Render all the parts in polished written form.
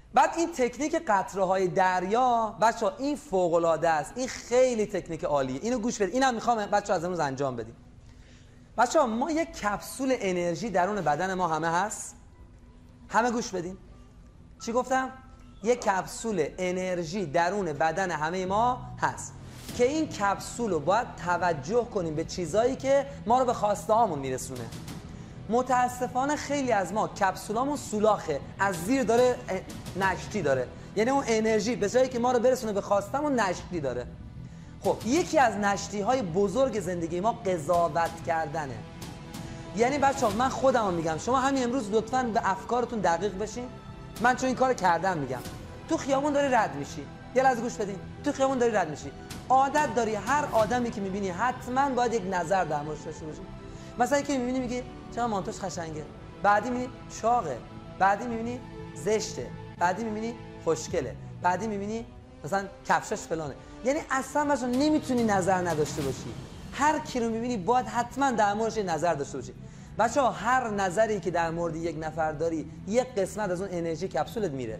بعد این تکنیک قطره‌های دریا بچه‌ها این فوق‌العاده است. این خیلی تکنیک عالیه. اینو گوش بدید. اینم میخوام بچه‌ها از امروز انجام بدیم. بچه‌ها ما یک کپسول انرژی درون بدن ما همه هست. همه گوش بدین. چی گفتم؟ یک کپسول انرژی درون بدن همه ما هست که این کپسول رو باید توجه کنیم به چیزایی که ما رو به خواسته هامون میرسونه. متاسفانه خیلی از ما کپسولامون سولاخه، از زیر داره نشتی داره، یعنی اون انرژی به جایی که ما رو برسونه به خواستمون نشتی داره. خب یکی از نشتی های بزرگ زندگی ما قضاوت کردنه. یعنی بچه‌ها من خودم میگم، شما همین امروز لطفاً به افکارتون دقیق بشین. من چون این کار کردم میگم. تو خیابون داری رد میشی، یه لحظه گوش بدین. تو خیابون داری رد میشی، عادت داری هر آدمی که میبینی حتما باید یک نظر در موردش داشته باشی. مثلا اینکه میبینی میگی چرا مانتوش قشنگه، بعدی میبینی چاقه، بعدی میبینی زشته، بعدی میبینی خوشگله، بعدی میبینی مثلا کفشش فلانه. یعنی اصلا مثلا نمیتونی نظر نداشته باشی. هر کی رو میبینی باید حتما در موردش نظر داشته باشی. بچه‌ها هر نظری که در مورد یک نفر داری یک قسمت از اون انرژی کپسولت میره.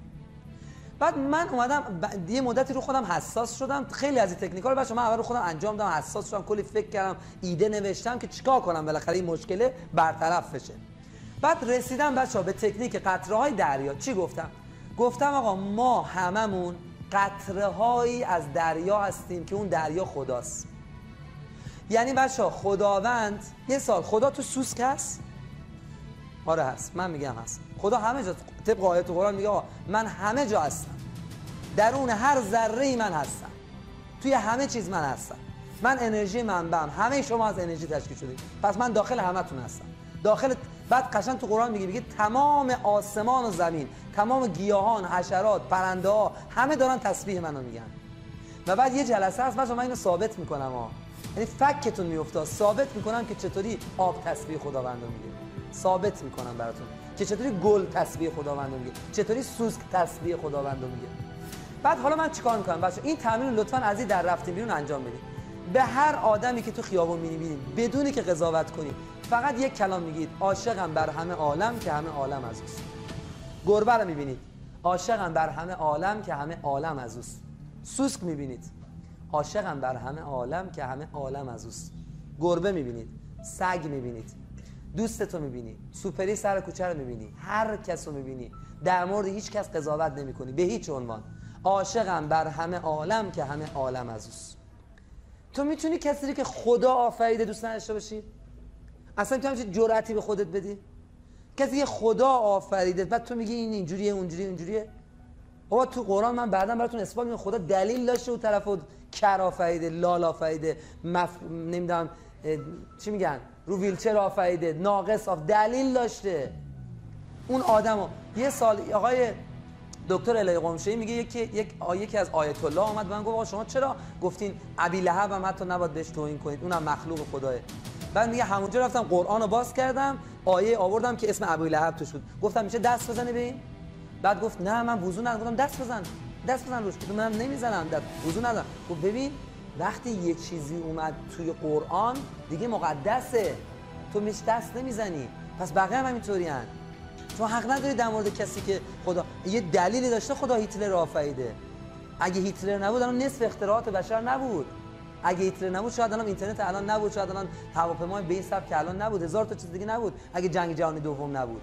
بعد من اومدم یه مدتی رو خودم حساس شدم. خیلی از این تکنیک‌ها رو بچه‌ها من اول رو خودم انجام دادم، حساس شدم، کلی فکر کردم، ایده نوشتم که چیکار کنم بالاخره این مشکل برطرف بشه. بعد رسیدم بچه‌ها به تکنیک قطره‌های دریا. چی گفتم؟ گفتم آقا ما هممون قطره‌هایی از دریا هستیم که اون دریا خداست. یعنی بچه‌ها خداوند یه سال خدا تو سوسک هست؟ آره هست. من میگم هست. خدا همه جا، طبق آیات قرآن میگه آقا من همه جا هستم، درون هر ذره‌ای من هستم، توی همه چیز من هستم، من انرژی منبعم، همه شما از انرژی تشکیل شدید، پس من داخل همتون هستم، داخل. بعد قشنگ تو قرآن میگه تمام آسمان و زمین، تمام گیاهان، حشرات، پرنده ها همه دارن تسبیح منو میگن. و بعد یه جلسه هست بچه‌ها من اینو ثابت میکنم یعنی فکتون میافتاد، ثابت میکنم که چطوری آب تسبیح خداوندو میگه، ثابت میکنم براتون که چطوری گل تسبیح خداوندو میگه، چطوری سوسک تسبیح خداوندو میگه. بعد حالا من چیکار میکنم بچه‌ها؟ این تمرین لطفاً از این در رفتیم بیرون انجام بدید. به هر آدمی که تو خیابون میبینید بدونی که قضاوت کنید، فقط یک کلام میگید عاشقم بر همه عالم که همه عالم از اوست. گربه رو میبینید، عاشقم بر همه عالم که همه عالم از اوست. سوسک میبینید، عاشقم بر همه عالم که همه عالم از اوست. گربه میبینید، سگ میبینید، دوستتو میبینی، سوپری سر کوچه رو میبینی، هر کس رو میبینی، در مورد هیچ کس قضاوت نمیکنی به هیچ عنوان. عاشقم بر همه عالم که همه عالم از اوست. تو میتونی کسی که خدا آفریده دوست نداشته باشی؟ اصلا میتونی جرأتی به خودت بدی؟ کسی که خدا آفریده بعد تو میگی این اینجوریه اونجوریه؟ بابا تو قرآن من بعداً براتون اثبات میکنم خدا دلیل داشته اون طرفو کر آفریده، لال آفریده، نمیدونم چی میگن، رو ویلچر آفریده، ناقص دلیل داشته. اون آدمو یه سال آقای دکتر الهی قمشه‌ای میگه یکی از آیت الله اومد من گفت آقا شما چرا گفتین ابی لهب هم حتی نباید بهش توهین کنید، اونم مخلوق خداه. بعد میگه همونجا رفتم قرآنو باز کردم، آیه آوردم که اسم ابی لهب توش بود، گفتم میشه دست بزنی به این؟ بعد گفت نه من وضو ندارم. گفتم دست بزن روش. گفتم من نمیزنم، وضو ندارم. گفت ببین وقتی یه چیزی اومد توی قرآن دیگه مقدسه، تو میش دست نمیزنی، پس بقیه هم همینطورین. تو حق نداری در مورد کسی که خدا یه دلیلی داشته خدا هیتلر آفریده. اگه هیتلر نبود الان نصف اختراعات بشر نبود. اگه هیتلر نبود شاید الان اینترنت الان نبود، شاید الان هواپیمای به این سبک الان نبود، هزار تا چیز دیگه نبود اگه جنگ جهانی دوم نبود.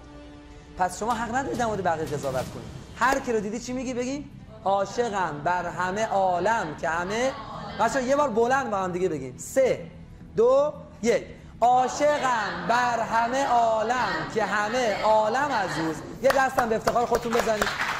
پس شما حق ندارید در مورد بقیه قضاوت کنید. هر کی رو دیدی چی میگی بگی؟ عاشقم بر همه عالم که همه. بچه‌ها یه بار بلند با هم دیگه بگیم 3 2 1. عاشقم بر همه عالم که همه عالم از اوست. یه دستم به افتخار خودتون بزنید.